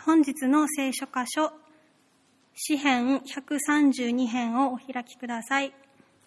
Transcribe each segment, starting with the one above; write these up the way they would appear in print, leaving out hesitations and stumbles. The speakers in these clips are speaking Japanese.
本日の聖書箇所、詩編132編をお開きください。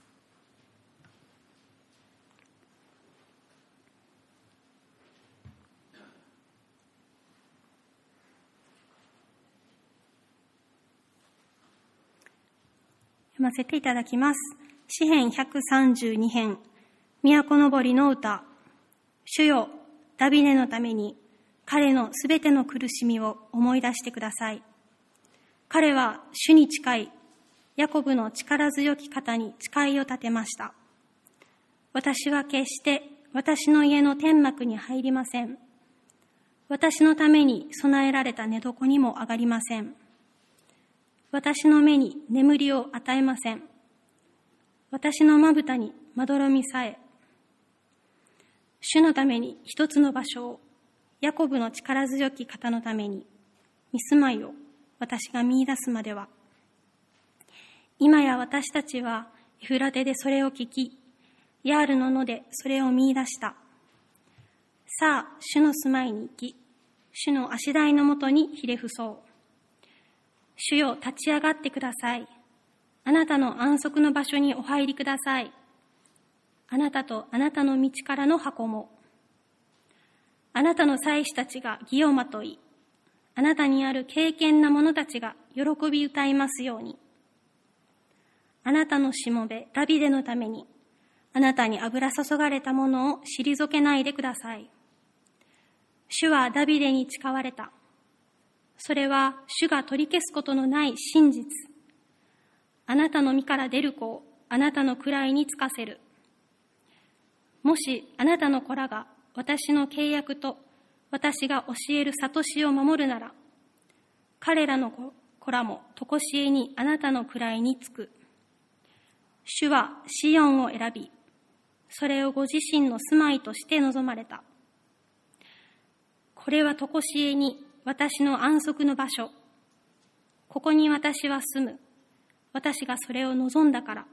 読ませていただきます。詩編132編、都のぼりの歌。主よ、ダビデのために彼のすべての苦しみを思い出してください。彼は主に誓い、ヤコブの力強き方に誓いを立てました。私は決して私の家の天幕に入りません。私のために備えられた寝床にも上がりません。私の目に眠りを与えません。私のまぶたにまどろみさえ。主のために一つの場所を、ヤコブの力強き方のために、見住まいを私が見出すまでは。今や私たちはエフラテでそれを聞き、ヤールの野でそれを見出した。さあ、主の住まいに行き、主の足台のもとにひれ伏そう。主よ、立ち上がってください。あなたの安息の場所にお入りください。あなたとあなたの道からの箱も。あなたの祭司たちが義をまとい、あなたにある敬虔な者たちが喜び歌いますように。あなたのしもべ、ダビデのために、あなたに油注がれたものを退けないでください。主はダビデに誓われた。それは主が取り消すことのない真実。あなたの身から出る子をあなたの位につかせる。もしあなたの子らが私の契約と私が教える諭しを守るなら、彼らの子らも常しえにあなたの位につく。主はシオンを選び、それをご自身の住まいとして望まれた。これは常しえに私の安息の場所。ここに私は住む。私がそれを望んだから。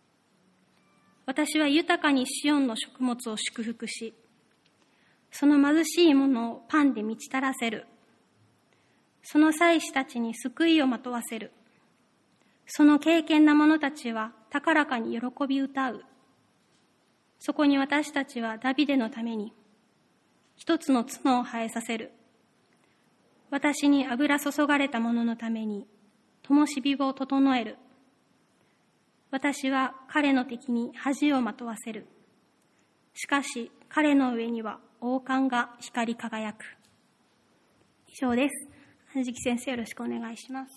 私は豊かにシオンの食物を祝福し、その貧しいものをパンで満ち足らせる。その祭司たちに救いをまとわせる。その敬虔な者たちは高らかに喜び歌う。そこに私たちはダビデのために一つの角を生えさせる。私に油注がれた者のために灯火を整える。私は彼の敵に恥をまとわせる。しかし彼の上には王冠が光り輝く。以上です。安食先生、よろしくお願いします。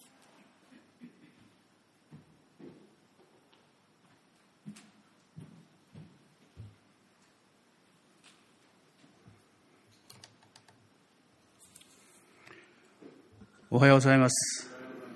おはようございます。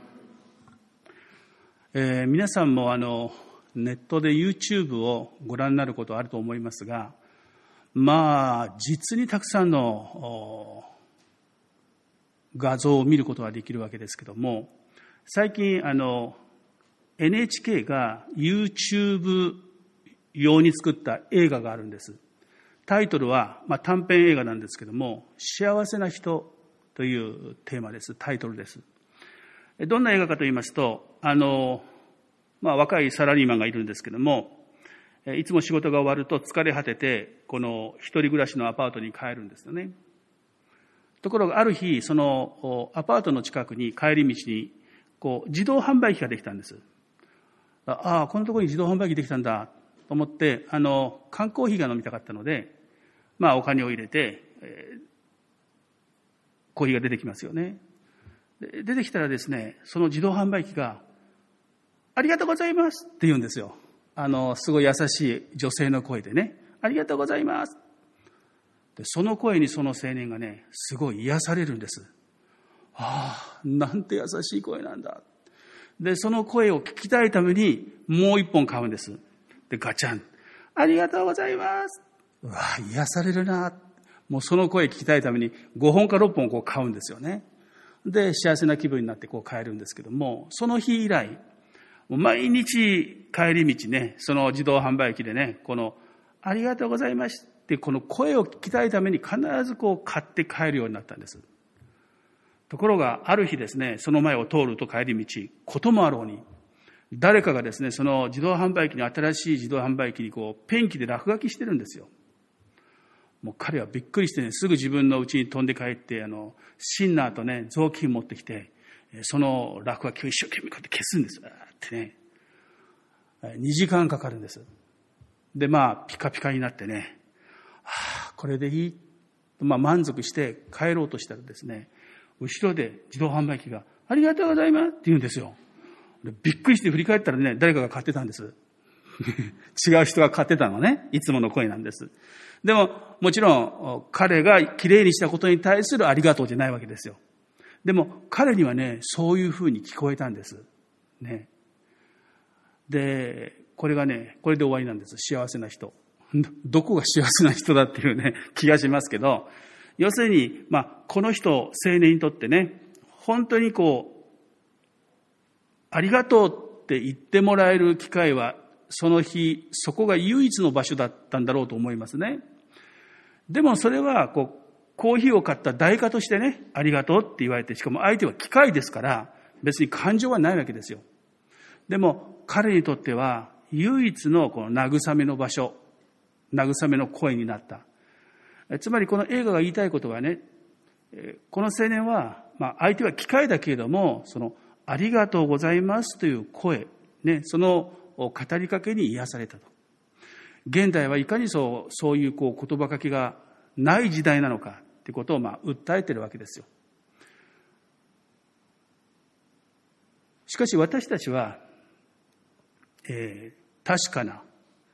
皆さんもネットで YouTube をご覧になることあると思いますが、実にたくさんの画像を見ることができるわけですけども、最近NHK が YouTube 用に作った映画があるんです。タイトルは、短編映画なんですけども、幸せな人というテーマです。タイトルです。どんな映画かと言いますと、若いサラリーマンがいるんですけども、いつも仕事が終わると疲れ果てて、この一人暮らしのアパートに帰るんですよね。ところがある日、そのアパートの近くに帰り道に自動販売機ができたんです。ああ、このところに自動販売機できたんだと思って、缶コーヒーが飲みたかったので、お金を入れて、コーヒーが出てきますよね。で出てきたらですね、その自動販売機が、ありがとうございますって言うんですよ。すごい優しい女性の声でね、ありがとうございます。でその声にその青年がね、すごい癒されるんです。ああ、なんて優しい声なんだ。で、その声を聞きたいために、もう一本買うんです。で、ガチャン。ありがとうございます。うわ、癒されるな。もうその声聞きたいために、5本か6本買うんですよね。で、幸せな気分になって帰るんですけども、その日以来、毎日帰り道ね、その自動販売機でね、ありがとうございましたってこの声を聞きたいために必ず買って帰るようになったんです。 ところがある日ですね、その前を通ると帰り道、こともあろうに、誰かがですね、その自動販売機に、新しい自動販売機にペンキで落書きしてるんですよ。もう彼はびっくりしてね、すぐ自分の家に飛んで帰って、シンナーとね、雑巾持ってきて、その落書きを一生懸命こうやって消すんです。ってね、2時間かかるんです。で、ピカピカになってね、これでいい。満足して帰ろうとしたらですね、後ろで自動販売機が、ありがとうございますって言うんですよ。びっくりして振り返ったらね、誰かが買ってたんです。違う人が買ってたのね。いつもの声なんです。でも、もちろん、彼がきれいにしたことに対するありがとうじゃないわけですよ。でも、彼にはね、そういうふうに聞こえたんです。ね。で、これがね、これで終わりなんです。幸せな人。どこが幸せな人だっていうね、気がしますけど、要するに、この人、青年にとってね、本当にありがとうって言ってもらえる機会は、その日、そこが唯一の場所だったんだろうと思いますね。でもそれは、コーヒーを買った代価としてね、ありがとうって言われて、しかも相手は機械ですから、別に感情はないわけですよ。でも、彼にとっては、唯一のこの慰めの場所、慰めの声になった。つまりこの映画が言いたいことはね、この青年は、相手は機械だけれども、その、ありがとうございますという声、ね、その語りかけに癒されたと。現代はいかにそういう言葉かけがない時代なのかということを訴えているわけですよ。しかし私たちは、確かな、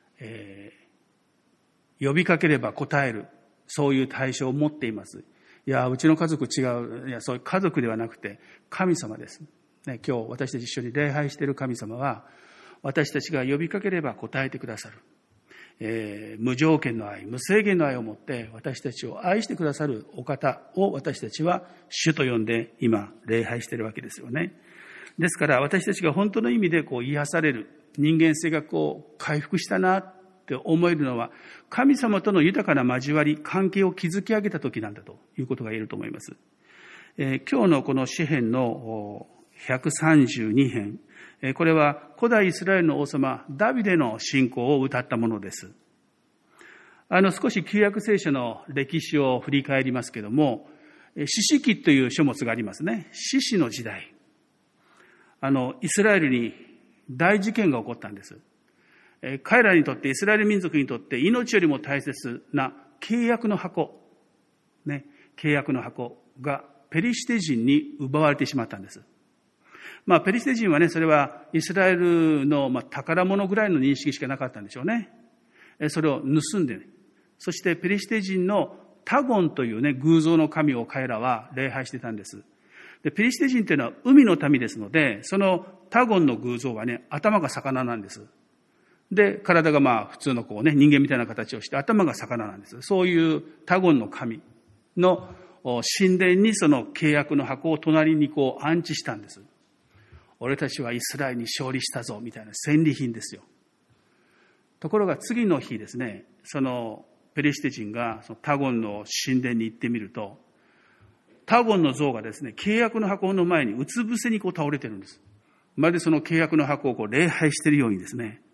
呼びかければ答える、そういう対象を持っています。いや、うちの家族違う。いや、そういう家族ではなくて、神様です。ね、今日私たち一緒に礼拝している神様は、私たちが呼びかければ答えてくださる。無条件の愛、無制限の愛を持って私たちを愛してくださるお方を私たちは主と呼んで今礼拝しているわけですよね。ですから私たちが本当の意味で癒される、人間性が回復したなって思えるのは、神様との豊かな交わり、関係を築き上げた時なんだということが言えると思います。今日のこの詩編の132編、これは古代イスラエルの王様ダビデの信仰を歌ったものです。少し旧約聖書の歴史を振り返りますけれども、士師記という書物がありますね。士師の時代、イスラエルに大事件が起こったんです。彼らにとって、イスラエル民族にとって命よりも大切な契約の箱、ね、契約の箱がペリシテ人に奪われてしまったんです。ペリシテ人はね、それはイスラエルの宝物ぐらいの認識しかなかったんでしょうね。それを盗んで、ね、そしてペリシテ人のタゴンというね、偶像の神を彼らは礼拝してたんです。で、ペリシテ人というのは海の民ですので、そのタゴンの偶像はね、頭が魚なんです。で、体が普通の人間みたいな形をして、頭が魚なんです。そういうタゴンの神の神殿にその契約の箱を隣に安置したんです。俺たちはイスラエルに勝利したぞみたいな戦利品ですよ。ところが次の日ですね、そのペリシテ人がそのタゴンの神殿に行ってみると、タゴンの像がですね、契約の箱の前にうつ伏せに倒れてるんです。まるでその契約の箱を礼拝しているようにですね。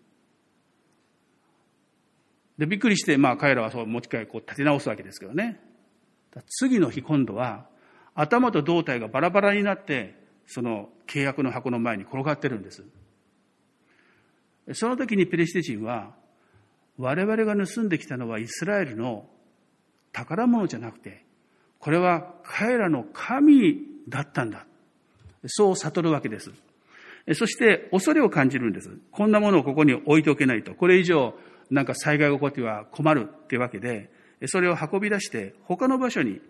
で、びっくりして、彼らはもう一回立て直すわけですけどね。次の日今度は、頭と胴体がバラバラになって、その契約の箱の前に転がってるんです。その時にペリシテ人は、我々が盗んできたのはイスラエルの宝物じゃなくて、これは彼らの神だったんだ。そう悟るわけです。そして恐れを感じるんです。こんなものをここに置いておけないと。これ以上災害が起こっては困るっていうわけで、それを運び出して他の場所に、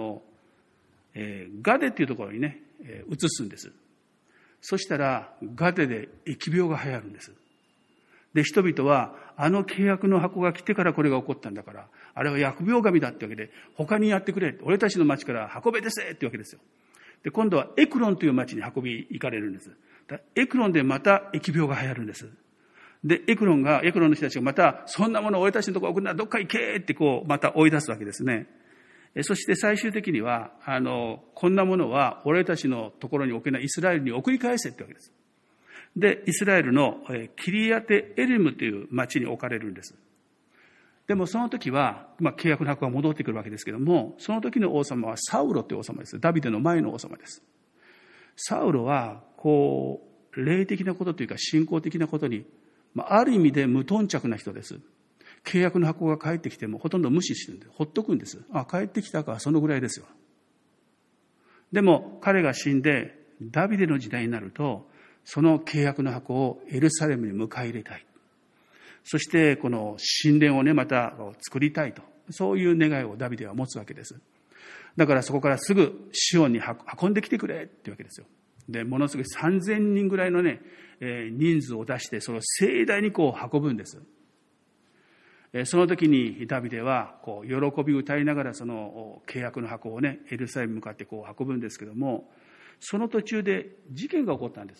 ガデっていうところにね、移すんです。そしたらガデで疫病が流行るんです。で、人々は契約の箱が来てからこれが起こったんだから、あれは疫病神だってわけで、他にやってくれ、俺たちの町から運べですってわけですよ。で、今度はエクロンという町に運び行かれるんです。エクロンでまた疫病が流行るんです。で、エクロンの人たちがまた、そんなもの俺たちのところ送るな、どっか行けってまた追い出すわけですね。 そして最終的には、こんなものは俺たちのところに置けないイスラエルに送り返せってわけです。で、イスラエルのキリアテエリムという町に置かれるんです。でもその時は、契約の箱が戻ってくるわけですけども、その時の王様はサウロという王様です。ダビデの前の王様です。サウロは、霊的なことというか信仰的なことに、ある意味で無頓着な人です。契約の箱が帰ってきてもほとんど無視してるんで、ほっとくんです。帰ってきたか、そのぐらいですよ。でも彼が死んで、ダビデの時代になると、その契約の箱をエルサレムに迎え入れたい。そしてこの神殿をね、また作りたいと。そういう願いをダビデは持つわけです。だからそこからすぐシオンに運んできてくれっていうわけですよ。で、ものすごい3000人ぐらいのね、人数を出して、それを盛大に運ぶんです。その時にダビデは喜び歌いながらその契約の箱をね、エルサレムに向かって運ぶんですけども、その途中で事件が起こったんです。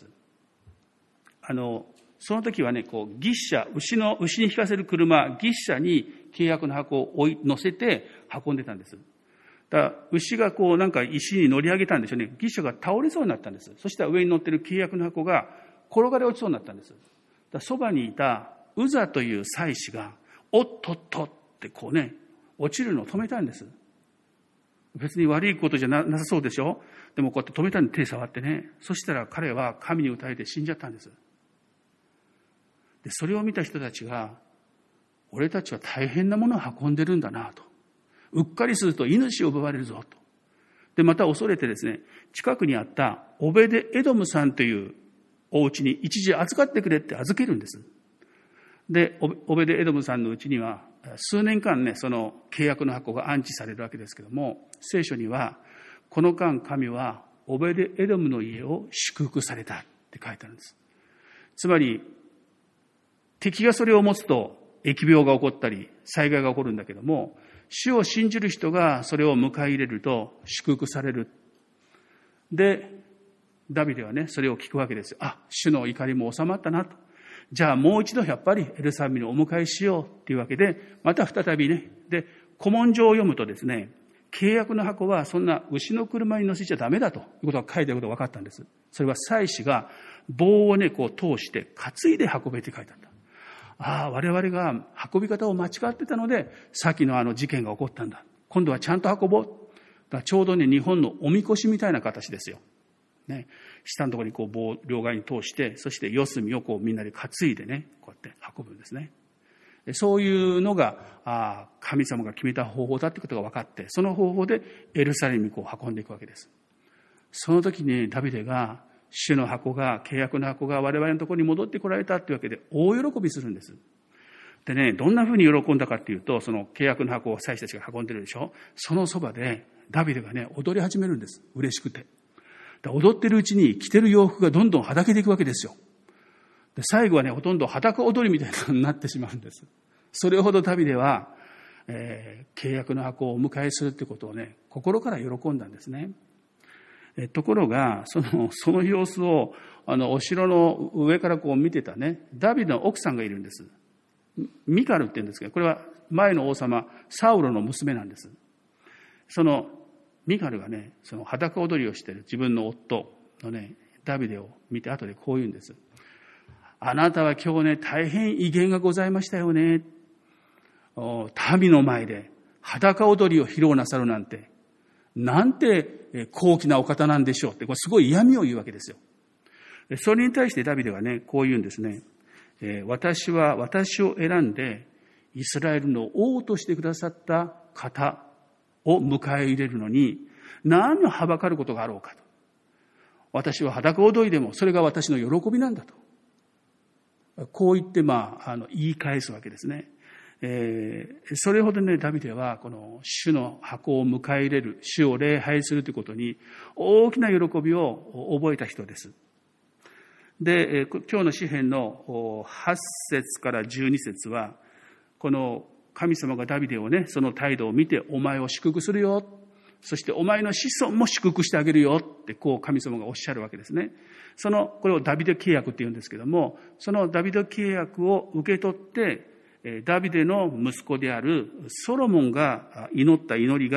その時はね、牛車、牛に引かせる車、牛車に契約の箱を乗せて運んでたんです。だから牛がなんか石に乗り上げたんでしょうね。牛車が倒れそうになったんです。そしたら上に乗ってる契約の箱が転がり落ちそうになったんです。だからそばにいたウザという祭司が、おっとっとって落ちるのを止めたんです。別に悪いことじゃなさそうでしょ。でもこうやって止めたんで手触ってね。そしたら彼は神に打たれて死んじゃったんです。で、それを見た人たちが、俺たちは大変なものを運んでるんだなと。うっかりすると命を奪われるぞと。で、また恐れてですね、近くにあったオベデエドムさんというお家に一時預かってくれって預けるんです。で、オベデエドムさんのうちには数年間ね、その契約の箱が安置されるわけですけども、聖書には、この間神はオベデエドムの家を祝福されたって書いてあるんです。つまり、敵がそれを持つと疫病が起こったり災害が起こるんだけども、主を信じる人がそれを迎え入れると祝福される。で、ダビデはね、それを聞くわけですよ。主の怒りも収まったなと。じゃあもう一度やっぱりエルサレムにお迎えしようっていうわけで、また再びね、で、古文書を読むとですね、契約の箱はそんな牛の車に乗せちゃダメだということが書いてあることが分かったんです。それは祭司が棒をね、通して担いで運べって書いてあった。我々が運び方を間違ってたので、さっきの事件が起こったんだ。今度はちゃんと運ぼう。だからちょうどね、日本のおみこしみたいな形ですよ。ね、下のところに棒を両側に通して、そして四隅をみんなで担いでね、こうやって運ぶんですね。そういうのが、神様が決めた方法だってことが分かって、その方法でエルサレムに運んでいくわけです。その時にダビデが、主の箱が、契約の箱が我々のところに戻ってこられたってわけで大喜びするんです。でね、どんな風に喜んだかっていうと、その契約の箱を祭司たちが運んでるでしょ。そのそばでダビデがね、踊り始めるんです。嬉しくて。踊ってるうちに着てる洋服がどんどんはだけていくわけですよ。で、最後はね、ほとんど裸踊りみたいなのになってしまうんです。それほどダビデは、契約の箱をお迎えするってことをね、心から喜んだんですね。ところが、その様子を、お城の上から見てたね、ダビデの奥さんがいるんです。ミカルって言うんですけど、これは前の王様、サウロの娘なんです。そのミカルがね、その裸踊りをしている自分の夫のね、ダビデを見て後でこう言うんです。あなたは今日ね、大変威厳がございましたよね。民の前で裸踊りを披露なさるなんて、なんて高貴なお方なんでしょうって、これすごい嫌味を言うわけですよ。それに対してダビデはね、こう言うんですね。私は私を選んでイスラエルの王としてくださった方を迎え入れるのに何をはばかることがあろうかと。私は裸踊りでもそれが私の喜びなんだと。こう言って言い返すわけですね。それほどね、ダビデはこの主の箱を迎え入れる、主を礼拝するということに大きな喜びを覚えた人です。で、今日の詩編の8節から12節は、この神様がダビデをね、その態度を見て、お前を祝福するよ。そしてお前の子孫も祝福してあげるよって神様がおっしゃるわけですね。これをダビデ契約って言うんですけども、そのダビデ契約を受け取って、ダビデの息子であるソロモンが祈った祈りが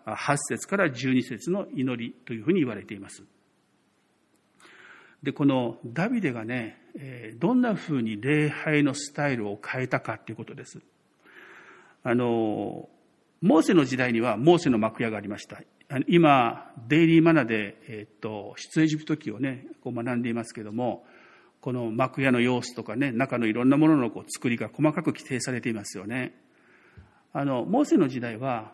8節から12節の祈りというふうに言われています。で、このダビデがね、どんなふうに礼拝のスタイルを変えたかということです。モーセの時代にはモーセの幕屋がありました。今、デイリーマナで、出エジプト記をね、こう学んでいますけども、この幕屋の様子とかね、中のいろんなものの作りが細かく規定されていますよね。モーセの時代は、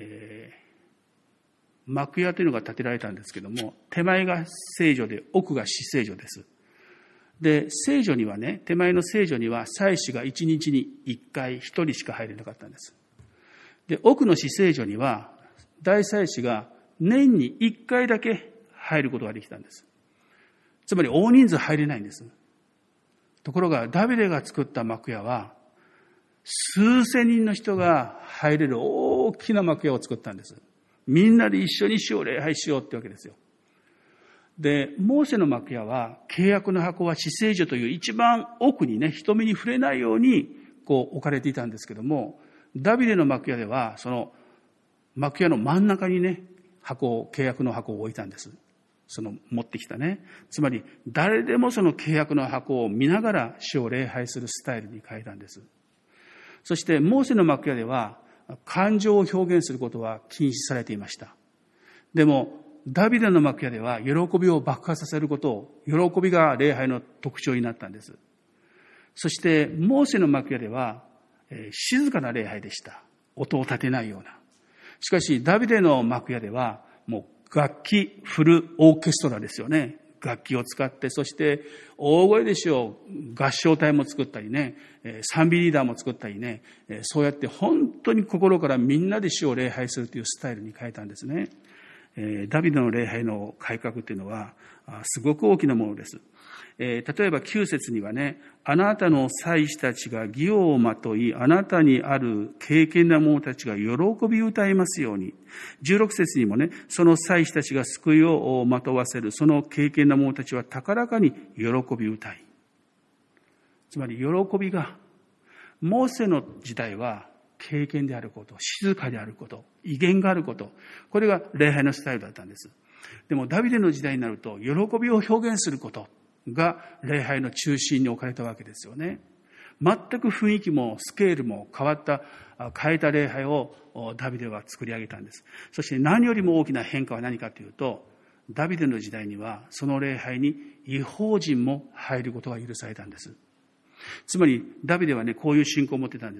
幕屋というのが建てられたんですけども、手前が聖所で奥が至聖所です。で、聖所にはね、手前の聖所には祭司が1日に1回1人しか入れなかったんです。で、奥の至聖所には大祭司が年に1回だけ入ることができたんです。つまり大人数入れないんです。ところがダビデが作った幕屋は数千人の人が入れる大きな幕屋を作ったんです。みんなで一緒に主を礼拝しようってわけですよ。で、モーセの幕屋は契約の箱は至聖所という一番奥にね、人目に触れないようにこう置かれていたんですけども、ダビデの幕屋ではその幕屋の真ん中にね、契約の箱を置いたんです。持ってきたね。つまり誰でもその契約の箱を見ながら主を礼拝するスタイルに変えたんです。そしてモーセの幕屋では感情を表現することは禁止されていました。でもダビデの幕屋では喜びを爆発させることを、喜びが礼拝の特徴になったんです。そしてモーセの幕屋では静かな礼拝でした。音を立てないような。しかしダビデの幕屋ではもう楽器フルオーケストラですよね。楽器を使って、そして大声で主を合唱隊も作ったりね、賛美リーダーも作ったりね、そうやって本当に心からみんなで主を礼拝するというスタイルに変えたんですね。ダビデの礼拝の改革というのはすごく大きなものです。例えば9節にはね、あなたの祭司たちが義をまとい、あなたにある敬虔な者たちが喜び歌いますように。16節にもね、その祭司たちが救いをまとわせる、その敬虔な者たちは高らかに喜び歌い。つまり喜びが、モーセの時代は敬虔であること、静かであること、威厳があること、これが礼拝のスタイルだったんです。でもダビデの時代になると、喜びを表現することが礼拝の中心に置かれたわけですよね。全く雰囲気もスケールも変えた礼拝をダビデは作り上げたんです。そして何よりも大きな変化は何かというと、ダビデの時代にはその礼拝に異邦人も入ることが許されたんです。つまりダビデはね、こういう信仰を持ってたんです。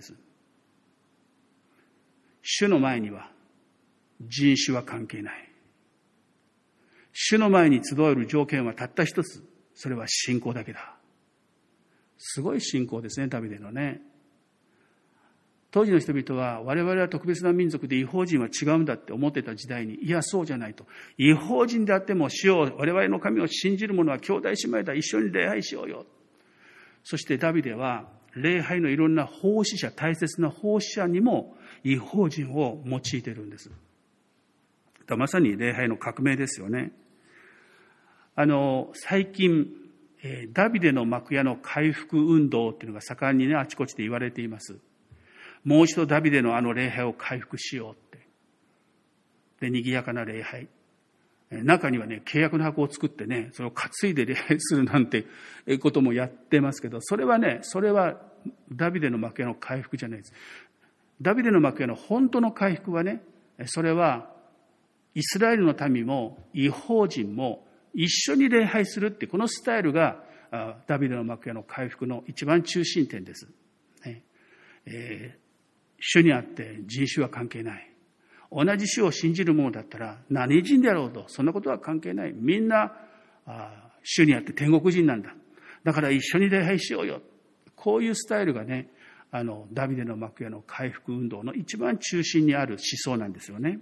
主の前には人種は関係ない。主の前に集える条件はたった一つ。それは信仰だけだ。すごい信仰ですね、ダビデのね。当時の人々は我々は特別な民族で異邦人は違うんだって思ってた時代に、いやそうじゃないと。異邦人であっても主を、我々の神を信じる者は兄弟姉妹だ。一緒に礼拝しようよ。そしてダビデは礼拝のいろんな奉仕者、大切な奉仕者にも異邦人を用いているんです。まさに礼拝の革命ですよね。最近、ダビデの幕屋の回復運動っていうのが盛んにね、あちこちで言われています。もう一度ダビデの礼拝を回復しようって。で、賑やかな礼拝。中にはね、契約の箱を作ってね、それを担いで礼拝するなんてこともやってますけど、それはダビデの幕屋の回復じゃないです。ダビデの幕屋の本当の回復はね、それはイスラエルの民も異邦人も一緒に礼拝するってこのスタイルがダビデの幕屋の回復の一番中心点です。主にあって人種は関係ない。同じ主を信じる者だったら何人であろうとそんなことは関係ない。みんな主にあって天国人なんだ。だから一緒に礼拝しようよ。こういうスタイルがね、ダビデの幕屋の回復運動の一番中心にある思想なんですよね。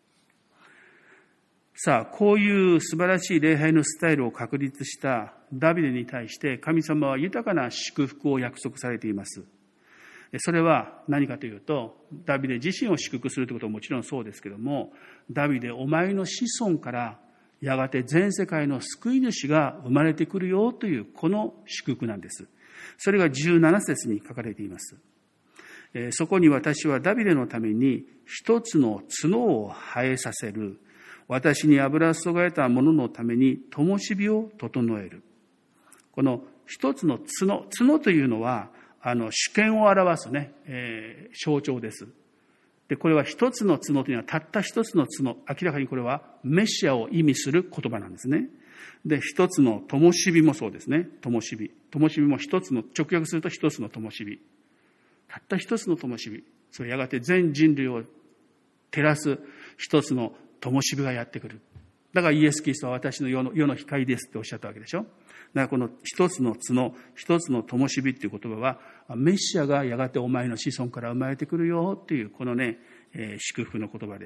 さあ、こういう素晴らしい礼拝のスタイルを確立したダビデに対して神様は豊かな祝福を約束されています。それは何かというと、ダビデ自身を祝福するということはもちろんそうですけども、ダビデお前の子孫からやがて全世界の救い主が生まれてくるよというこの祝福なんです。それが17節に書かれています。 そこに私はダビデのために一つの角を生えさせる。私に油注がれた者のために灯火を整える。この一つの角というのは、主権を表すね、象徴です。で、これは一つの角というのはたった一つの角。明らかにこれはメシアを意味する言葉なんですね。で、一つの灯火もそうですね。灯火も一つの、直訳すると一つの灯火。たった一つの灯火。それやがて全人類を照らす一つの灯火がやってくる。だからイエス・キリストは私の世の光ですっておっしゃったわけでしょ。だからこの一つの角、一つの灯火っていう言葉は、メシアがやがてお前の子孫から生まれてくるよっていう、このね、祝福の言葉です。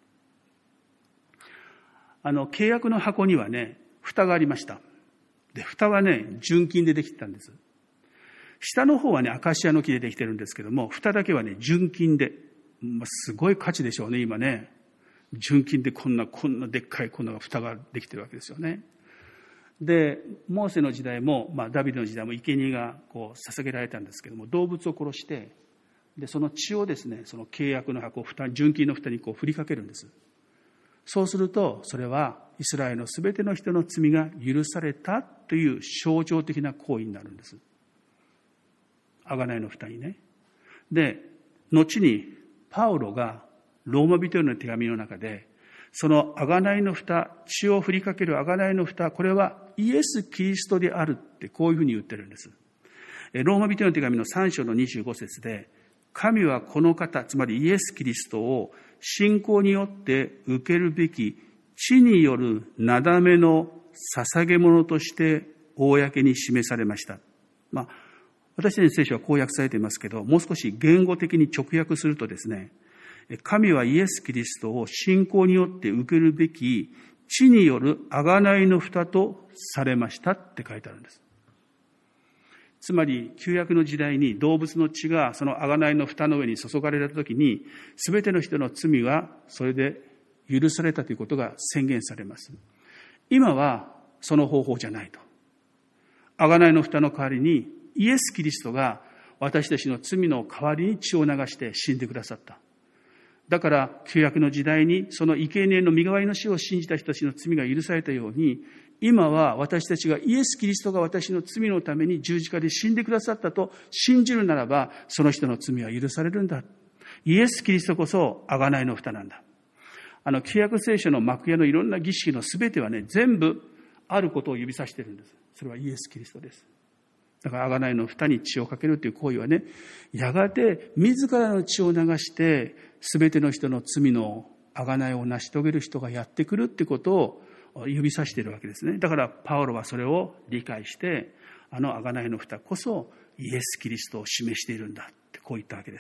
契約の箱にはね、蓋がありました。で、蓋はね、純金でできてたんです。下の方はね、アカシアの木でできてるんですけども、蓋だけはね、純金で、すごい価値でしょうね、今ね。純金でこんなでっかいこんな蓋ができてるわけですよね。で、モーセの時代も、ダビデの時代も生贄がこう捧げられたんですけども、動物を殺して、で、その血をですね、その契約の箱、純金の蓋にこう振りかけるんです。そうすると、それはイスラエルのすべての人の罪が許されたという象徴的な行為になるんです。贖いの蓋にね。で、後にパウロがローマ人への手紙の中で、その贖いの蓋、血を振りかける贖いの蓋、これはイエス・キリストであるってこういうふうに言ってるんです。ローマ人への手紙の3章の25節で、神はこの方、つまりイエス・キリストを信仰によって受けるべき地によるなだめの捧げ物として公に示されました。私たちの聖書はこう訳されていますけど、もう少し言語的に直訳するとですね、神はイエス・キリストを信仰によって受けるべき地による贖いの蓋とされましたって書いてあるんです。つまり、旧約の時代に動物の血がその贖いの蓋の上に注がれたときに、すべての人の罪はそれで許されたということが宣言されます。今はその方法じゃないと。贖いの蓋の代わりに、イエス・キリストが私たちの罪の代わりに血を流して死んでくださった。だから、旧約の時代にその生贄の身代わりの死を信じた人たちの罪が許されたように、今は私たちがイエス・キリストが私の罪のために十字架で死んでくださったと信じるならば、その人の罪は許されるんだ。イエス・キリストこそ贖いの蓋なんだ。旧約聖書の幕屋のいろんな儀式のすべてはね、全部あることを指さしているんです。それはイエス・キリストです。だから贖いの蓋に血をかけるという行為はね、やがて自らの血を流して、すべての人の罪の贖いを成し遂げる人がやってくるってことを指さしているわけですね。だからパウロはそれを理解して、贖いの蓋こそイエス・キリストを示しているんだってこう言ったわけです。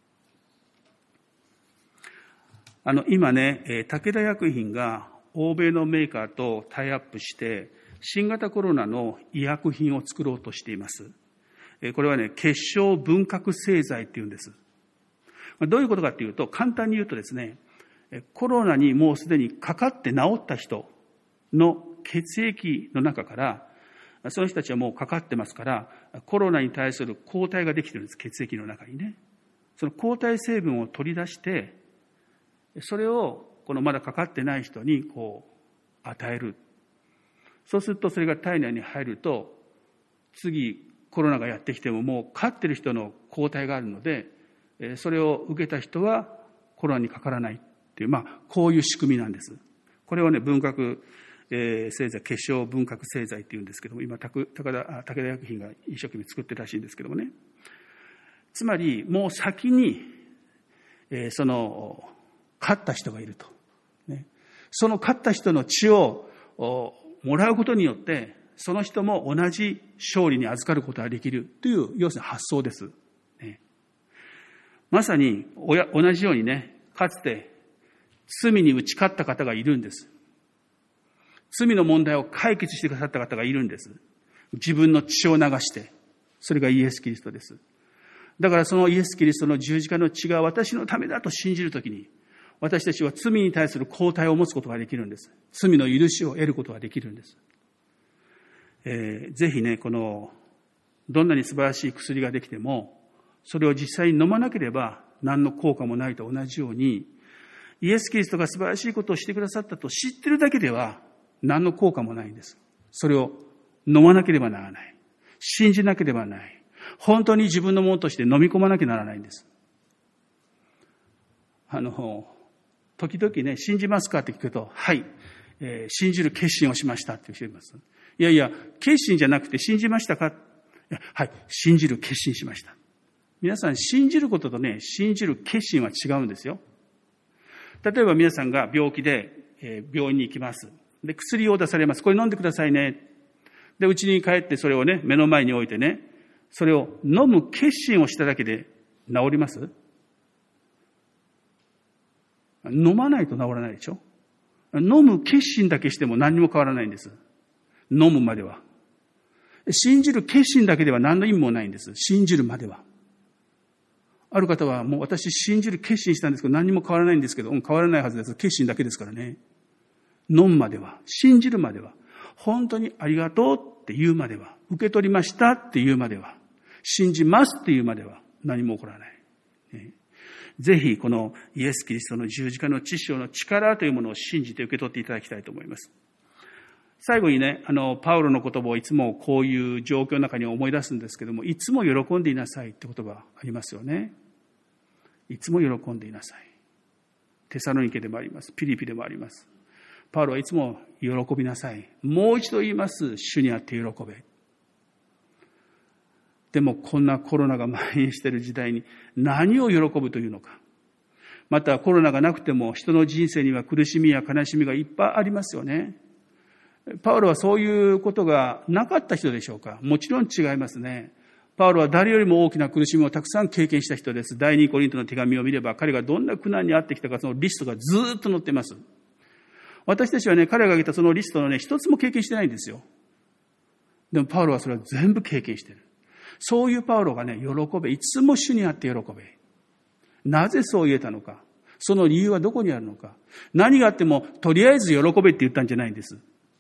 今ね、武田薬品が欧米のメーカーとタイアップして新型コロナの医薬品を作ろうとしています。これはね、結晶分核製剤っていうんです。どういうことかっていうと、簡単に言うとですね、コロナにもうすでにかかって治った人の血液の中から、その人たちはもうかかってますから、コロナに対する抗体ができてるんです、血液の中にね。その抗体成分を取り出して、それをこのまだかかってない人にこう与える。そうするとそれが体内に入ると、次コロナがやってきてももうかかってる人の抗体があるので、それを受けた人はコロナにかからないっていう、こういう仕組みなんです。これをね、分核製剤、結晶分核製剤っていうんですけども、今武田薬品が一生懸命作ってるらしいんですけどもね。つまりもう先に、勝った人がいると、ね。その勝った人の血をもらうことによって、その人も同じ勝利に預かることができるという、要するに発想です。ね、まさに同じようにね、かつて罪に打ち勝った方がいるんです。罪の問題を解決してくださった方がいるんです。自分の血を流して。それがイエス・キリストです。だからそのイエス・キリストの十字架の血が私のためだと信じるときに、私たちは罪に対する抗体を持つことができるんです。罪の許しを得ることができるんです。ぜひね、どんなに素晴らしい薬ができても、 それを実際に飲まなければ何の効果もないと同じように、イエス・キリストが素晴らしいことをしてくださったと知ってるだけでは何の効果もないんです。それを飲まなければならない。信じなければならない。本当に自分のものとして飲み込まなきゃならないんです。時々ね、信じますかって聞くと、はい、信じる決心をしましたって言います。いやいや、決心じゃなくて信じましたか？はい、信じる決心しました。皆さん、信じることとね、信じる決心は違うんですよ。例えば皆さんが病気で、病院に行きます。で、薬を出されます。これ飲んでくださいね。で、家に帰ってそれをね、目の前に置いてね、それを飲む決心をしただけで治ります？飲まないと治らないでしょ。飲む決心だけしても何にも変わらないんです。飲むまでは。信じる決心だけでは何の意味もないんです。信じるまでは。ある方はもう私信じる決心したんですけど何にも変わらないんですけど、変わらないはずです。決心だけですからね。飲むまでは、信じるまでは、本当にありがとうって言うまでは、受け取りましたって言うまでは、信じますって言うまでは何も起こらない。ぜひこのイエス・キリストの十字架の血潮の力というものを信じて受け取っていただきたいと思います。最後にね、パウロの言葉をいつもこういう状況の中に思い出すんですけども、いつも喜んでいなさいって言葉ありますよね。いつも喜んでいなさい。テサロニケでもあります。ピリピでもあります。パウロはいつも喜びなさい。もう一度言います。主にあって喜べ。でもこんなコロナが蔓延している時代に何を喜ぶというのか。またコロナがなくても人の人生には苦しみや悲しみがいっぱいありますよね。パウロはそういうことがなかった人でしょうか？もちろん違いますね。パウロは誰よりも大きな苦しみをたくさん経験した人です。第2コリントの手紙を見れば彼がどんな苦難に遭ってきたかそのリストがずっと載っています。私たちはね、彼が挙げたそのリストのね、一つも経験してないんですよ。でもパウロはそれは全部経験している。そういうパウロがね、喜べ。いつも主にあって喜べ。なぜそう言えたのか。その理由はどこにあるのか。何があっても、とりあえず喜べって言ったんじゃないんです。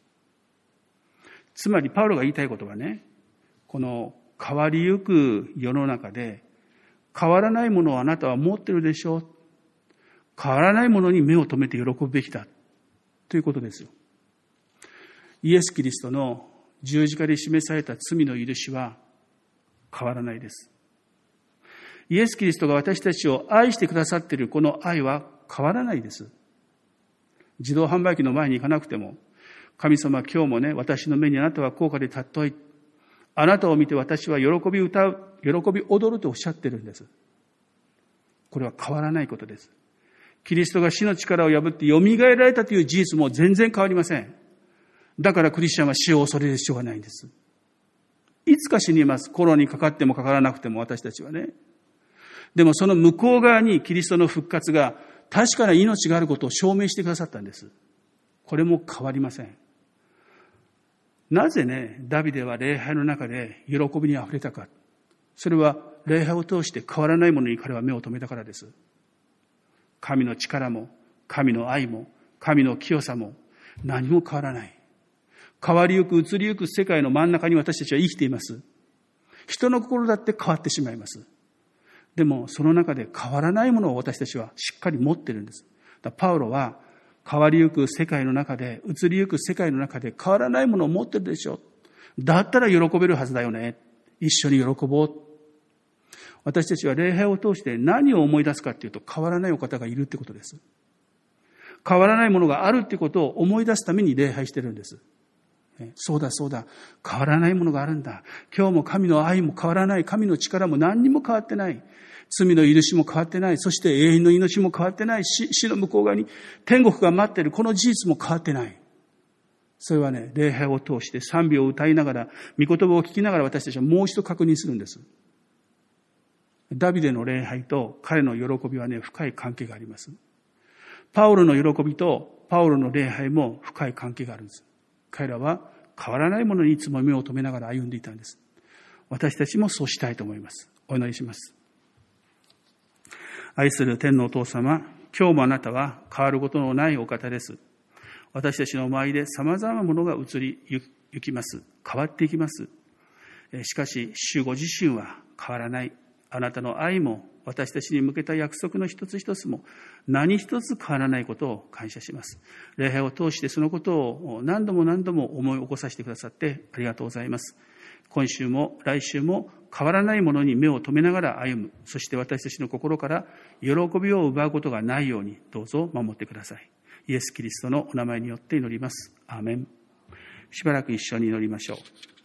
つまり、パウロが言いたいことはね、この変わりゆく世の中で、変わらないものをあなたは持ってるでしょう。変わらないものに目を留めて喜ぶべきだ。ということですよ。イエス・キリストの十字架で示された罪の許しは変わらないです。イエス・キリストが私たちを愛してくださっているこの愛は変わらないです。自動販売機の前に行かなくても、神様今日もね、私の目にあなたは高価で尊い。あなたを見て私は喜び歌う、喜び踊るとおっしゃってるんです。これは変わらないことです。キリストが死の力を破って蘇られたという事実も全然変わりません。だからクリスチャンは死を恐れる必要がないんです。いつか死にます。コロナにかかってもかからなくても私たちはね。でもその向こう側にキリストの復活が確かな命があることを証明してくださったんです。これも変わりません。なぜね、ダビデは礼拝の中で喜びにあふれたか。それは礼拝を通して変わらないものに彼は目を留めたからです。神の力も、神の愛も、神の清さも何も変わらない。変わりゆく移りゆく世界の真ん中に私たちは生きています。人の心だって変わってしまいます。でもその中で変わらないものを私たちはしっかり持っているんです。パウロは変わりゆく世界の中で、移りゆく世界の中で変わらないものを持っているでしょう。だったら喜べるはずだよね。一緒に喜ぼう。私たちは礼拝を通して何を思い出すかというと、変わらないお方がいるってことです。変わらないものがあるってことを思い出すために礼拝してるんです。そうだそうだ、変わらないものがあるんだ。今日も神の愛も変わらない。神の力も何にも変わってない。罪の許しも変わってない。そして永遠の命も変わってない。死の向こう側に天国が待っている。この事実も変わってない。それはね、礼拝を通して賛美を歌いながら、御言葉を聞きながら私たちはもう一度確認するんです。ダビデの礼拝と彼の喜びはね、深い関係があります。パウロの喜びとパウロの礼拝も深い関係があるんです。彼らは変わらないものにいつも目を留めながら歩んでいたんです。私たちもそうしたいと思います。お祈りします。愛する天のお父様、今日もあなたは変わることのないお方です。私たちの周りで様々なものが移りゆきます。変わっていきます。しかし、主ご自身は変わらない。 あなたの愛も私たちに向けた約束の一つ一つも何一つ変わらないことを感謝します。礼拝を通してそのことを何度も何度も思い起こさせてくださってありがとうございます。今週も来週も変わらないものに目を留めながら歩む、そして私たちの心から喜びを奪うことがないようにどうぞ守ってください。イエス・キリストのお名前によって祈ります。アーメン。しばらく一緒に祈りましょう。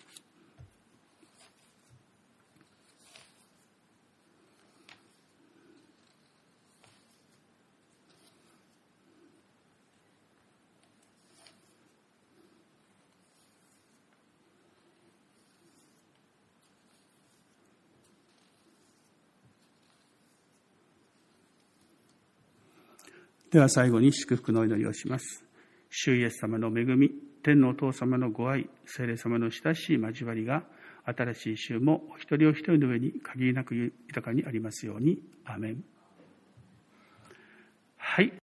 では最後に祝福の祈りをします。主イエス様の恵み、天のお父様のご愛、聖霊様の親しい交わりが、新しい週もお一人お一人の上に限りなく豊かにありますように。アーメン。はい。